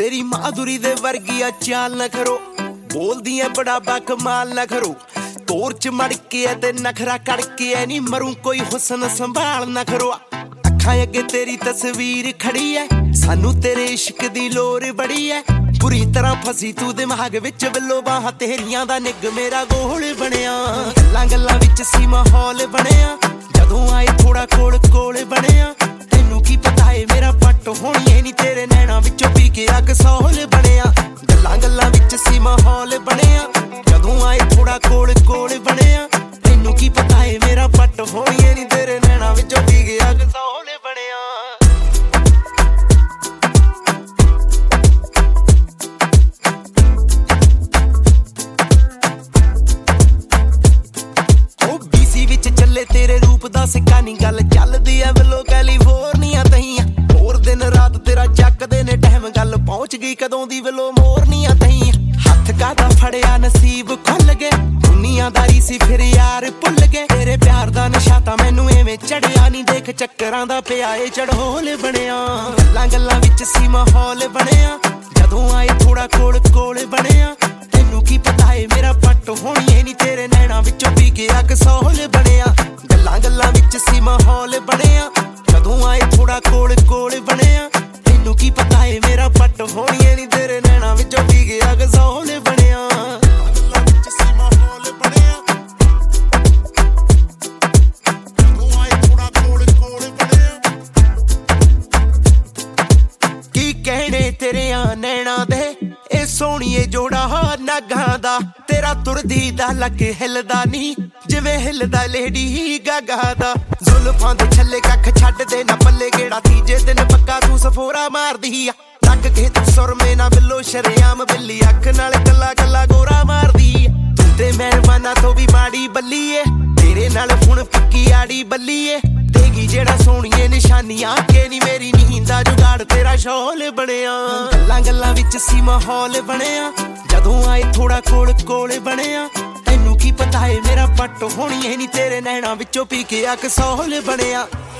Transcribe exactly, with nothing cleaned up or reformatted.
तेरी माधुरी दे वर्गी चाल न करो, बोलदी है बड़ा बाकमाल न करो। तोर च मड़के है ते नखरा कड़के है, नी मरूं कोई हुसन संभाल न करो। अखां अगे तेरी तस्वीर खड़ी है, सानू तेरे इश्क दी लोर बड़ी है। बुरी तरह फसी तू दिमाग विच, बिल्लो बाहां तेरियां दा निग मेरा गोल बनिया। गल्लां गल्लां विच सी माहौल बनिया, जदों आए थोड़ा कोल कोल बनिया। तैनू की पता है मेरा पट होनी है नी, तेरे नैना विचों पी के अग सौल बनिया। गल्लां गल्लां विच सी माहौल बनिया, जदों आए थोड़ा कोल कोल बनिया। तैनू की पता है मेरा पट होनी है नी, तेरे नैना विचों पी के अग सौल बनिया। चले तेरे रूप दा सिक्का नी, गल चलदी है बिलो कैलीफोर्निया तहिया। होर दिन रात तेरा जकदे ने टैम, गल पहुंच गई कदों दी बिलो मोरनिया तहिया। हथ कादा फड़िया नसीब खुल गए, दुनियादारी सी फिर यार भुल गए। तेरे प्यार दा नशा तां मैनू एवें चढ़िया नी, देख चक्करां दा पिया ए चढ़ोल बनिया। गल्लां गल्लां विच सी माहौल बनिया, जदों आए थोड़ा कोल कोल बनिया। तैनू की पता है मेरा पट होनी है नी, तेरे नैना विचों पी के अग सौल बनिया। गल्लां गल्लां विच सी माहौल बनिया, जदों आए थोड़ा कोल कोल बनिया। तैनू की पता है मेरा पट होनी है नी, तेरे नैना विचों पी के अग सौल बनिया। गल्लां विच सी माहौल बनिया, जदों आए थोड़ा कोल कोल बनिया। की कहने तेरे नैना दे ए सोहणीए जोड़ा नागां दा। तेरा तुरदी दा लक हिलदा नी, जिवें हिलदा लेडी गागा दा। जुल्फां दे छल्ले कख छड्ड दे ना पल्ले, गेड़ा तीजे दिन पक्का तू सफोरा मारदी आ। लग के तू सुरमे ना बिल्लो शरेआम, बिल्ली अख नाल कल्ला कल्ला गोरा मारदी आ। तू ते मेहरबाना तो भी माड़ी बल्ली ए, तेरे नाल हुण पक्की आड़ी बल्ली ए। देगी जेड़ा सोहणीए निशानियां के नी, मेरी नींद दा जुगाड़ तेरा शौल बनिया। गल्लां गल्लां विच सी माहौल बनिया, जदों आए थोड़ा कोल कोल बनिया। तैनू की पता है मेरा पट होनी है नी, तेरे नैना विचों पी के अग सौल बनिया।